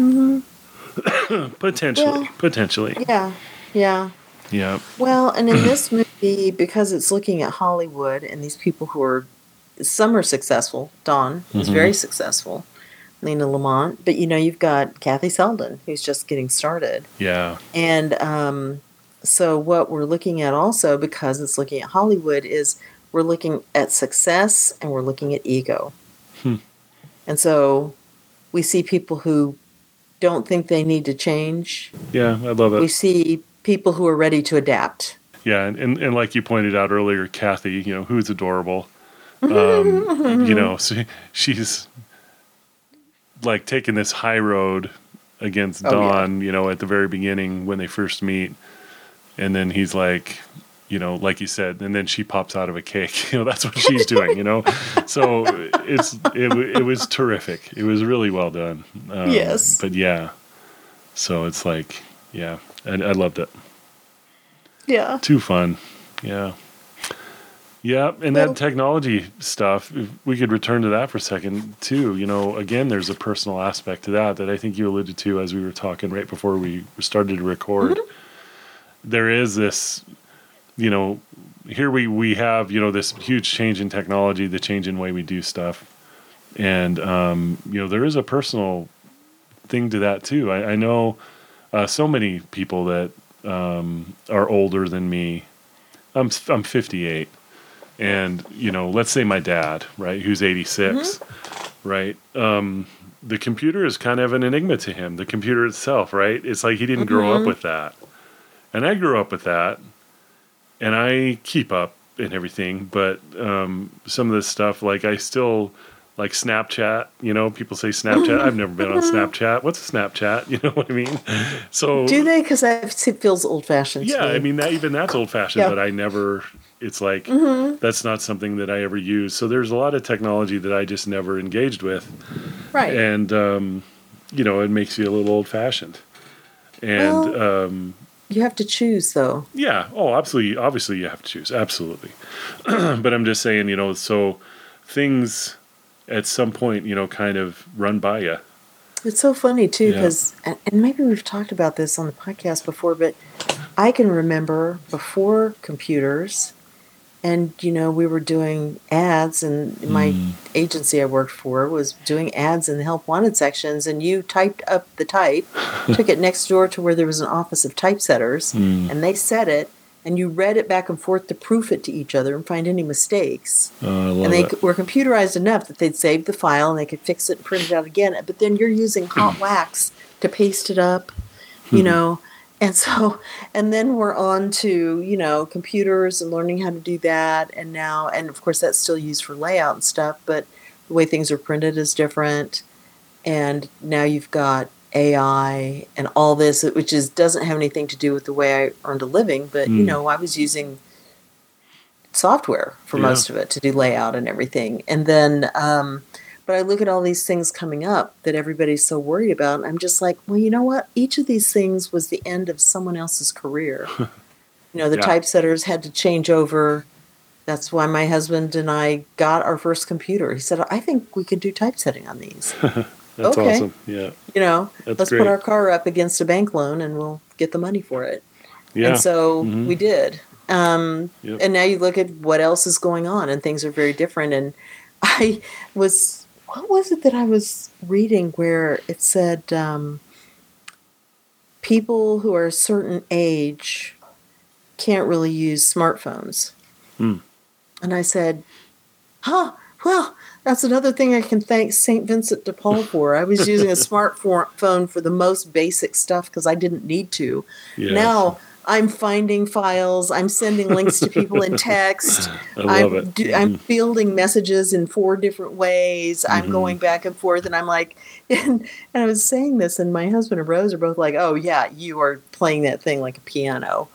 Mm-hmm. Potentially. Well- Potentially. Yeah. Yeah. Yeah. Well, and in this movie, because it's looking at Hollywood and these people who are, some are successful. Dawn is very successful. Lena Lamont. But, you know, you've got Kathy Selden, who's just getting started. Yeah. And um, so what we're looking at also, because it's looking at Hollywood, is we're looking at success and we're looking at ego. And so we see people who don't think they need to change. Yeah, I love it. We see people who are ready to adapt. Yeah, and, and, and like you pointed out earlier, Kathy, you know, who's adorable. Um, you know, so she's like taking this high road against Oh, yeah. Dawn, you know, at the very beginning when they first meet. And then he's like, you know, like you said, and then she pops out of a cake. You know, that's what she's doing, you know? So it's it, w- it was terrific. It was really well done. Um, Yes. But yeah, so it's like, yeah, I, I loved it. Yeah. Too fun. Yeah. Yeah, and Well- that technology stuff, if we could return to that for a second, too. You know, again, there's a personal aspect to that that I think you alluded to as we were talking right before we started to record. There is this, you know, here we, we have, you know, this huge change in technology, the change in way we do stuff. And, um, you know, there is a personal thing to that, too. I, I know uh, so many people that um, are older than me. I'm I'm fifty-eight. And, you know, let's say my dad, right, who's eighty-six, right? Um, the computer is kind of an enigma to him, the computer itself, right? It's like he didn't grow up with that. And I grew up with that. And I keep up and everything, but um, some of this stuff, like I still like Snapchat. You know, people say Snapchat. I've never been on Snapchat. What's a Snapchat? You know what I mean? So Do they? Because it feels old fashioned yeah, to me. I mean that even that's old fashioned, Yeah. but I never. It's like Mm-hmm. that's not something that I ever use. So there's a lot of technology that I just never engaged with, Right. and um, you know, it makes you a little old fashioned. And Well, um, you have to choose, though. yeah, oh, absolutely. Obviously, you have to choose. Absolutely. But I'm just saying, you know, so things at some point, you know, kind of run by you. It's so funny, too, Yeah. because, and and maybe we've talked about this on the podcast before, but I can remember before computers, and, you know, we were doing ads, and my Mm. agency I worked for was doing ads in the help wanted sections, and you typed up the type, took it next door to where there was an office of typesetters, Mm. and they set it, and you read it back and forth to proof it to each other and find any mistakes. Uh, I love And they it. c- were computerized enough that they'd save the file and they could fix it and print it out again. But then you're using hot wax to paste it up, you know. And so, and then we're on to, you know, computers and learning how to do that. And now, and of course, that's still used for layout and stuff, but the way things are printed is different. And now you've got A I and all this, which is doesn't have anything to do with the way I earned a living. But, you Mm. know, I was using software for Yeah. most of it to do layout and everything. And then, um, but I look at all these things coming up that everybody's so worried about. And I'm just like, well, you know what? Each of these things was the end of someone else's career. You know, the Yeah. typesetters had to change over. That's why my husband and I got our first computer. He said, I think we could do typesetting on these. That's Okay. awesome. Yeah. You know, That's let's great. put our car up against a bank loan and we'll get the money for it. Yeah. And so Mhm. we did. Um, Yep. And now you look at what else is going on, and things are very different. And I was, what was it that I was reading where it said um, people who are a certain age can't really use smartphones? Hmm. And I said, huh, well, that's another thing I can thank Saint Vincent de Paul for. I was using a smartphone for the most basic stuff because I didn't need to. Yes. Now I'm finding files. I'm sending links to people in text. I love I'm, it. do, I'm Mhm. fielding messages in four different ways. I'm Mhm. going back and forth, and I'm like, and, and I was saying this, and my husband and Rose are both like, "Oh yeah, you are playing that thing like a piano."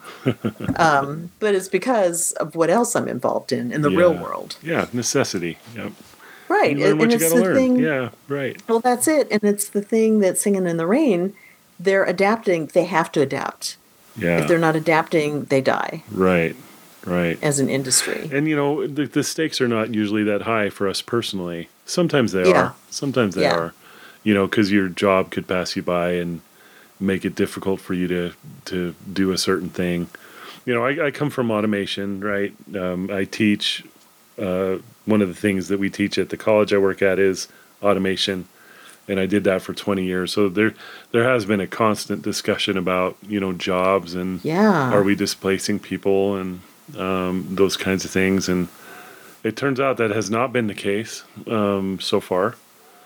um, but it's because of what else I'm involved in in the real Yeah. world, Yeah. Necessity. Yep. right? You learn And, what and you it's got to the learn. thing. Yeah. Right. Well, that's it, and it's the thing that Singing in the Rain. They're adapting. They have to adapt. Yeah. If they're not adapting, they die Right. Right. as an industry. And you know, the, the stakes are not usually that high for us personally. Sometimes they Yeah. are. Sometimes they Yeah. are. You know, because your job could pass you by and make it difficult for you to to do a certain thing. You know, I, I come from automation, right? Um, I teach. Uh, one of the things that we teach at the college I work at is automation, and I did that for twenty years. So there there has been a constant discussion about, you know, jobs and Yeah. are we displacing people and um, those kinds of things. And it turns out that has not been the case um, so far.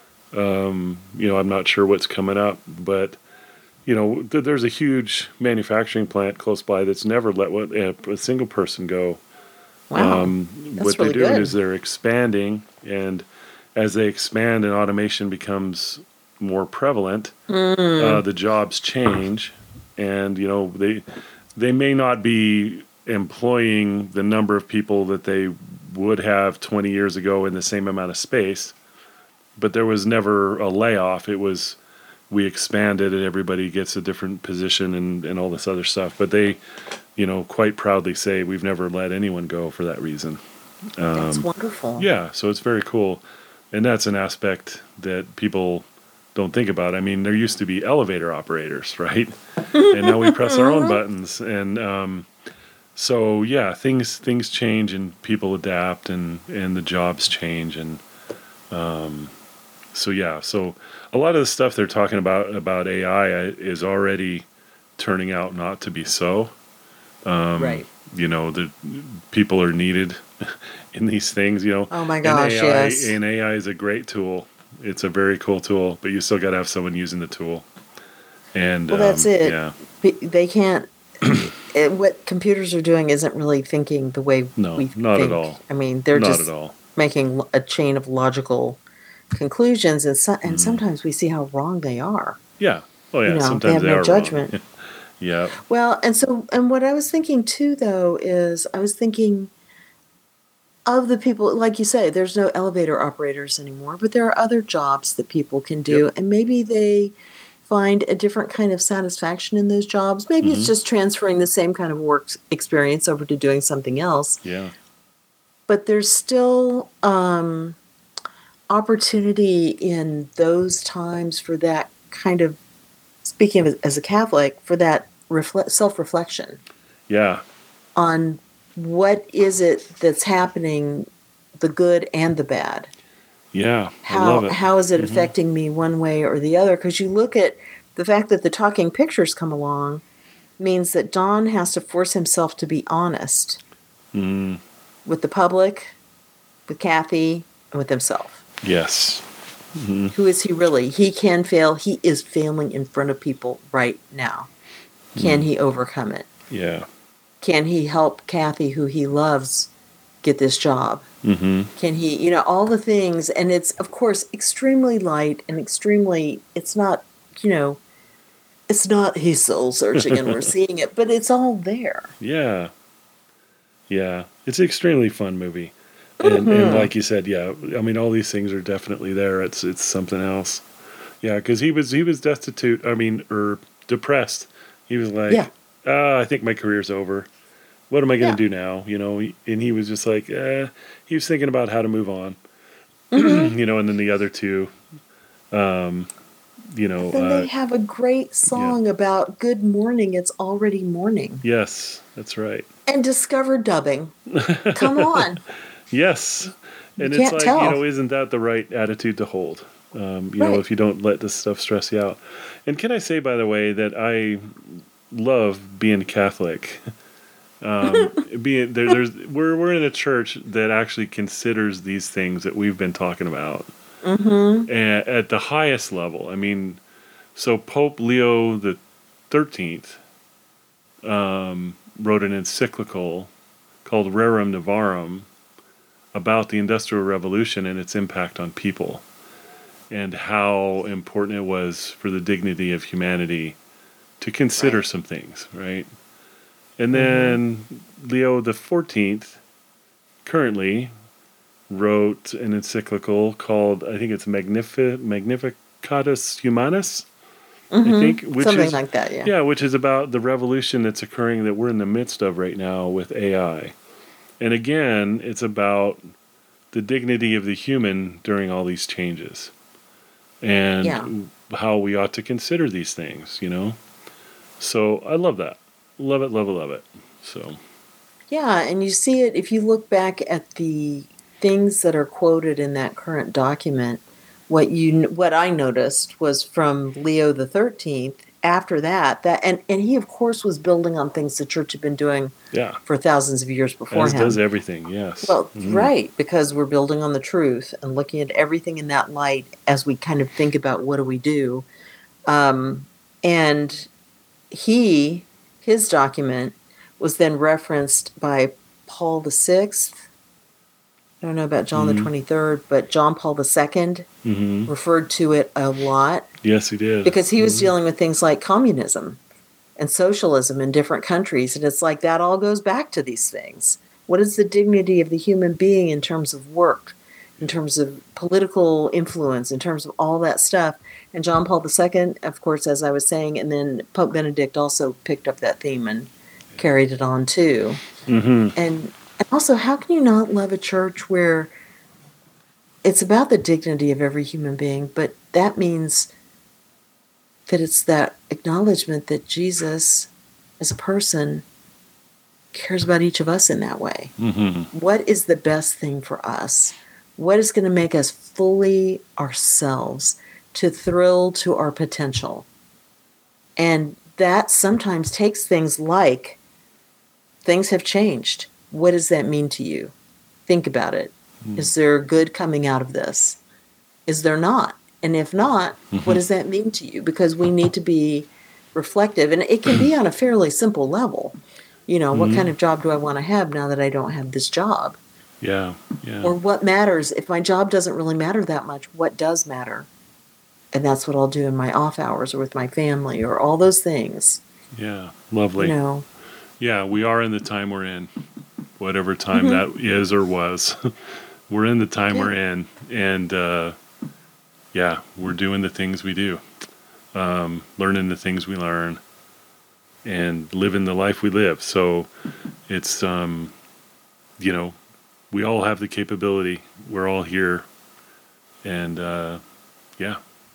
Um, you know, I'm not sure what's coming up, but you know, th- there's a huge manufacturing plant close by that's never let what, a, a single person go. Wow. Um, That's what really they're doing good. is they're expanding, and as they expand and automation becomes more prevalent, Mm. uh, the jobs change, and you know they they may not be employing the number of people that they would have twenty years ago in the same amount of space, but there was never a layoff. It was we expanded and everybody gets a different position and, and all this other stuff. But they, you know, quite proudly say we've never let anyone go for that reason. That's Um, wonderful. yeah, so it's very cool. And that's an aspect that people don't think about. I mean, there used to be elevator operators, right? And now we press our own buttons. And um, so, yeah, things things change and people adapt and, and the jobs change. And um, so, yeah, so a lot of the stuff they're talking about about A I is already turning out not to be so. Um, Right. You know, the people are needed in these things, you know. Oh my gosh, and A I, yes. And A I is a great tool. It's a very cool tool, but you still got to have someone using the tool. And Well, that's um, it. Yeah. Be- They can't. it, what computers are doing isn't really thinking the way No, we not think. at all. I mean, they're Not just at all. making a chain of logical conclusions, and so, and Mm. sometimes we see how wrong they are. Yeah. Oh yeah. You know, they Sometimes have they no are judgment. wrong. Yeah. Well, and so, and what I was thinking too, though, is I was thinking of the people, like you say, there's no elevator operators anymore, but there are other jobs that people can do, Yep. and maybe they find a different kind of satisfaction in those jobs. Maybe it's Mhm. just transferring the same kind of work experience over to doing something else, Yeah. but there's still um, opportunity in those times for that kind of, speaking of, as a Catholic, for that refle- self-reflection Yeah. on what is it that's happening, the good and the bad. Yeah. I love How it. how is it Mhm. affecting me one way or the other? Because you look at the fact that the talking pictures come along means that Don has to force himself to be honest Mm. with the public, with Kathy, and with himself. Yes. Mhm. Who is he really? He can fail. He is failing in front of people right now. Can Mm. he overcome it? Yeah. Can he help Kathy, who he loves, get this job? Mm-hmm. Can he, you know, all the things. And it's, of course, extremely light and extremely, it's not, you know, it's not he's soul searching and we're seeing it, but it's all there. Yeah. Yeah. It's an extremely fun movie. And and Mhm. like you said, yeah, I mean all these things are definitely there. It's it's something else. Yeah, because he was he was destitute. I mean, or depressed. He was like, Yeah. ah, I think my career's over. What am I going Yeah. to do now? You know, he- and he was just like, eh. He was thinking about how to move on. Mhm. You know, and then the other two, um, you know, Then uh, they have a great song about good morning, it's already morning. yes, that's right. And Discover dubbing. Come on. Yes, You and it's can't like, tell. you know, isn't that the right attitude to hold? Um, you know, Right. if you don't let this stuff stress you out. And can I say, by the way, that I love being Catholic. Um, being there, there's we're we're in a church that actually considers these things that we've been talking about Mm-hmm. at, at the highest level. I mean, so Pope Leo the Thirteenth um, wrote an encyclical called Rerum Novarum about the Industrial Revolution and its impact on people, and how important it was for the dignity of humanity to consider Right. some things, right? And then Leo the Fourteenth currently wrote an encyclical called, I think it's Magnifi- Magnificatus Humanus, Mm-hmm. I think, which Something is like that, yeah. yeah, which is about the revolution that's occurring that we're in the midst of right now with A I. And again, it's about the dignity of the human during all these changes and Yeah. how we ought to consider these things, you know? So I love that. Love it, love it, love it. So, Yeah, and you see it if you look back at the things that are quoted in that current document. What you what I noticed was from Leo the Thirteenth. After that, that and and he of course was building on things the church had been doing yeah, for thousands of years before as him. does everything, yes. Well, Mhm. right, because we're building on the truth and looking at everything in that light as we kind of think about what do we do. Um, and he, his document was then referenced by Paul the Sixth. I don't know about John Mhm. the Twenty-third, but John Paul the Second Mhm. referred to it a lot Yes, he did. because he was Mhm. dealing with things like communism and socialism in different countries. And it's like that all goes back to these things. What is the dignity of the human being in terms of work, in terms of political influence, in terms of all that stuff? And John Paul the Second, of course, as I was saying, and then Pope Benedict also picked up that theme and carried it on too. Mhm. And, and also, how can you not love a church where it's about the dignity of every human being, but that means that it's that acknowledgement that Jesus, as a person, cares about each of us in that way. Mhm. What is the best thing for us? What is going to make us fully ourselves, to thrill to our potential? And that sometimes takes things like, things have changed. What does that mean to you? Think about it. Mm. Is there good coming out of this? Is there not? And if not, Mhm. what does that mean to you? Because we need to be reflective, and it can be on a fairly simple level. You know, what Mhm. kind of job do I want to have now that I don't have this job? Yeah. Yeah. Or what matters? If my job doesn't really matter that much, what does matter? And that's what I'll do in my off hours or with my family or all those things. Yeah. You Lovely. know. Yeah, we are in the time we're in, whatever time Mhm. that is or was. We're in the time Yeah. we're in, and uh, yeah, we're doing the things we do, um, learning the things we learn, and living the life we live. So it's, um, you know, we all have the capability. We're all here, and uh, yeah,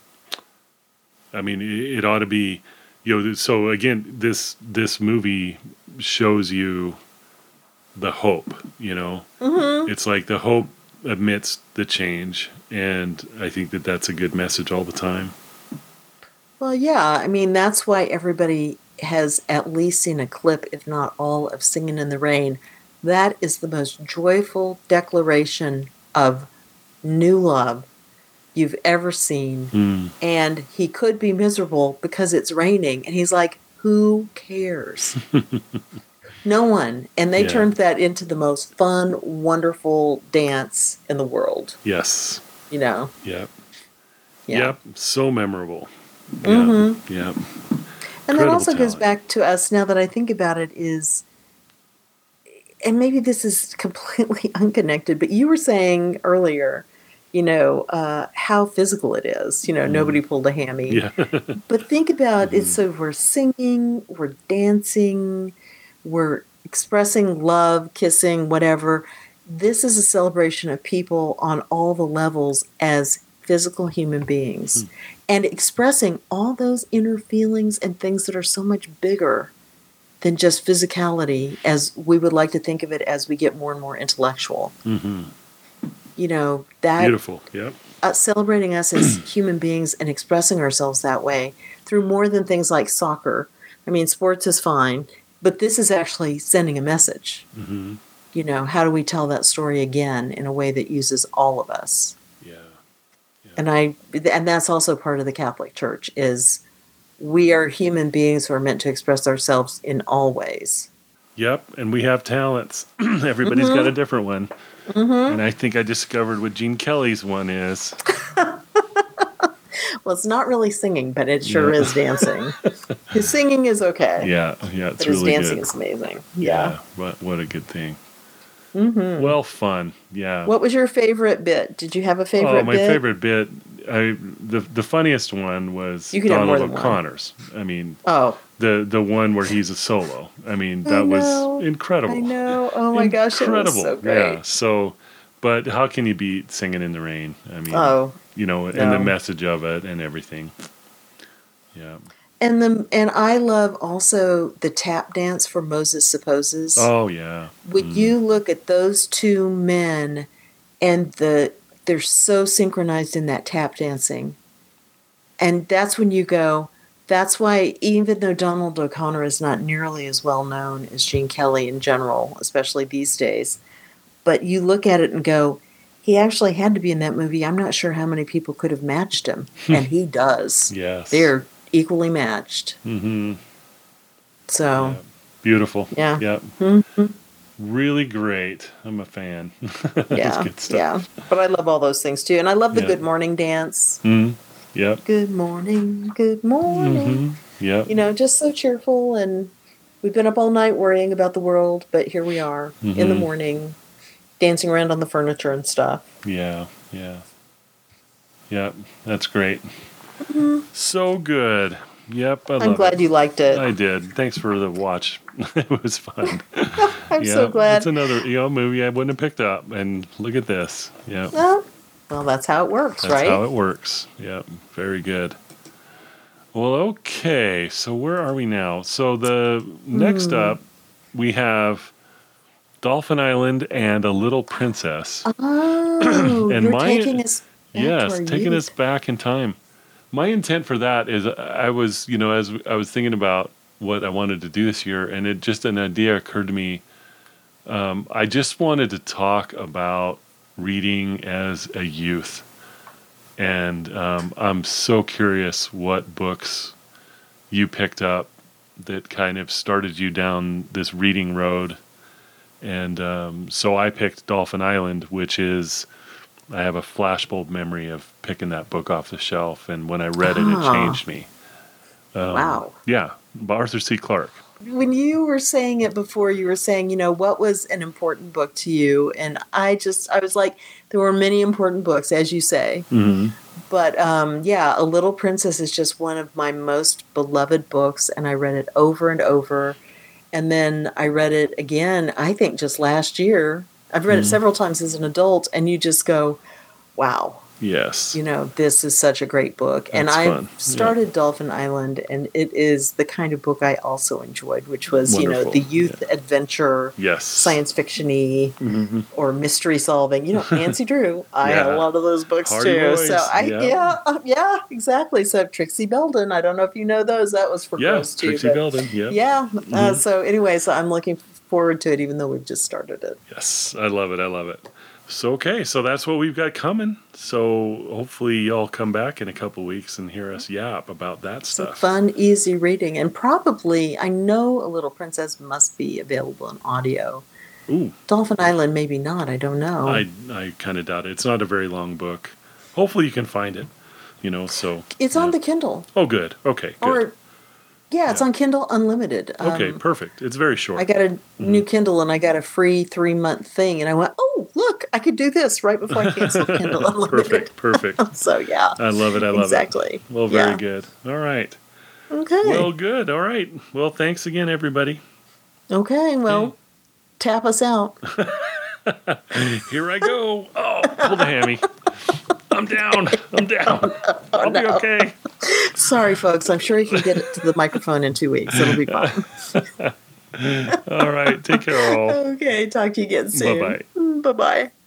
I mean, it, it ought to be, you know. So again, this this movie shows you the hope, you know. Mhm. It's like the hope amidst the change, and I think that that's a good message all the time. Well, yeah. I mean, that's why everybody has at least seen a clip, if not all, of Singing in the Rain. That is the most joyful declaration of new love you've ever seen. Mm. And he could be miserable because it's raining. And he's like, who cares? No one. And they Yeah. turned that into the most fun, wonderful dance in the world. Yes. You know? Yep. Yeah. Yep. So memorable. Mhm. Yep. Yep. And that Incredible also goes talent. back to us, now that I think about it, is, and maybe this is completely unconnected, but you were saying earlier, you know, uh, how physical it is. You know, nobody pulled a hammy. Yeah. But think about it. Mhm. So we're singing, we're dancing, we're expressing love, kissing, whatever. This is a celebration of people on all the levels as physical human beings and expressing all those inner feelings and things that are so much bigger than just physicality, as we would like to think of it as we get more and more intellectual. Mhm. You know, that Beautiful. Yep. uh, celebrating us as human beings and expressing ourselves that way through more than things like soccer. I mean, sports is fine, but this is actually sending a message. Mhm. You know, how do we tell that story again in a way that uses all of us? Yeah. And I and that's also part of the Catholic Church, is we are human beings who are meant to express ourselves in all ways. Yep. And we have talents. Everybody's got a different one. Mm-hmm. And I think I discovered what Gene Kelly's one is. Well, it's not really singing, but it sure Yeah. is dancing. His singing is okay. Yeah. Yeah. It's But his really dancing good. is amazing. Yeah. What what a good thing. Mm-hmm. Well, fun. Yeah. What was your favorite bit? Did you have a favorite oh, my bit? favorite bit. I the the funniest one was You could have more Donald than one. O'Connor's. I mean, Oh, the the one where he's a solo. I mean, I that was know. incredible. I know. Oh my gosh, it was Incredible. so great. Yeah. So, but how can you beat Singing in the Rain? I mean, Oh, you know, and no. the message of it and everything. Yeah. and the and I love also the tap dance for Moses Supposes. Oh yeah. Would Mm. you look at those two men, and the they're so synchronized in that tap dancing, and that's when you go. That's why, even though Donald O'Connor is not nearly as well known as Gene Kelly in general, especially these days, but you look at it and go, he actually had to be in that movie. I'm not sure how many people could have matched him, and he does. Yes. They're equally matched. Mm-hmm. So, Yeah. Beautiful. yeah. Yep. Mhm. Really great. I'm a fan. That's Yeah, good stuff. yeah. But I love all those things too. And I love the Yeah. good morning dance. Mm. Yep. Good morning, good morning. Mm-hmm. Yep. You know, just so cheerful. And we've been up all night worrying about the world, but here we are in the Mhm. morning, dancing around on the furniture and stuff. Yeah. Yeah. Yep. That's great. Mm-hmm. So good. Yep. I I'm love glad it. you liked it. I did. Thanks for the watch. It was fun. I'm Yeah, so glad. It's another you know movie I wouldn't have picked up, and look at this. Yeah. Well, well, that's how it works, That's right? how it works. Yep. Very good. Well, okay. So where are we now? So the next Hmm. up, we have Dolphin Island and A Little Princess. Oh, And you're my- taking us back yes, to our taking youth. us back in time. My intent for that is I was, you know, as I was thinking about what I wanted to do this year, and it just an idea occurred to me. Um, I just wanted to talk about reading as a youth. And um, I'm so curious what books you picked up that kind of started you down this reading road. And um, so I picked Dolphin Island, which is, I have a flashbulb memory of picking that book off the shelf. And when I read it, it Ah. changed me. Um, Wow. Yeah, by Arthur C. Clarke. When you were saying it before, you were saying, you know, what was an important book to you? And I just, I was like, there were many important books, as you say. Mm-hmm. But um, yeah, A Little Princess is just one of my most beloved books, and I read it over and over. And then I read it again, I think just last year. I've read Mm-hmm. it several times as an adult, and you just go, wow. Yes. You know, this is such a great book. And That's I fun. started Yeah. Dolphin Island, and it is the kind of book I also enjoyed, which was, you know, Wonderful. the youth adventure, Yes. science fiction-y, Mm-hmm. or mystery solving. You know, Nancy Drew. I had Yeah. a lot of those books Hardy too. Boys. So I, Yeah. yeah, uh, yeah, exactly. So Trixie Belden. I don't know if you know those. That was for Yeah, girls too. Trixie but Belden. Yeah. Yeah. Uh, Mhm. so anyway, so I'm looking forward to it, even though we've just started it. Yes, I love it. I love it. So, okay, so that's what we've got coming. So, hopefully, y'all come back in a couple weeks and hear us yap about that Some stuff. fun, easy reading, and probably I know A Little Princess must be available in audio. Ooh, Dolphin Island, maybe not. I don't know. I, I kind of doubt it. It's not a very long book. Hopefully, you can find it. You know, so. it's yeah. on the Kindle, Oh, good. Okay, good. or yeah, it's Yeah. on Kindle Unlimited. Okay, Um, perfect. It's very short. I got a new Kindle and I got a free three month thing, and I went, "Oh, look, I could do this right before I canceled Kindle Unlimited." Perfect, perfect. So yeah, I love it. I love exactly. it. Well, very Yeah. good. All right. Okay. Well, good. All right. Well, thanks again, everybody. okay. Well, Okay. tap us out. Here I go. Oh, pull the hammy. I'm down. I'm down. I'll be no. okay. Sorry, folks. I'm sure you can get it to the microphone in two weeks. It'll be fine. All right. Take care, all. Okay. Talk to you again soon. Bye-bye. Bye bye.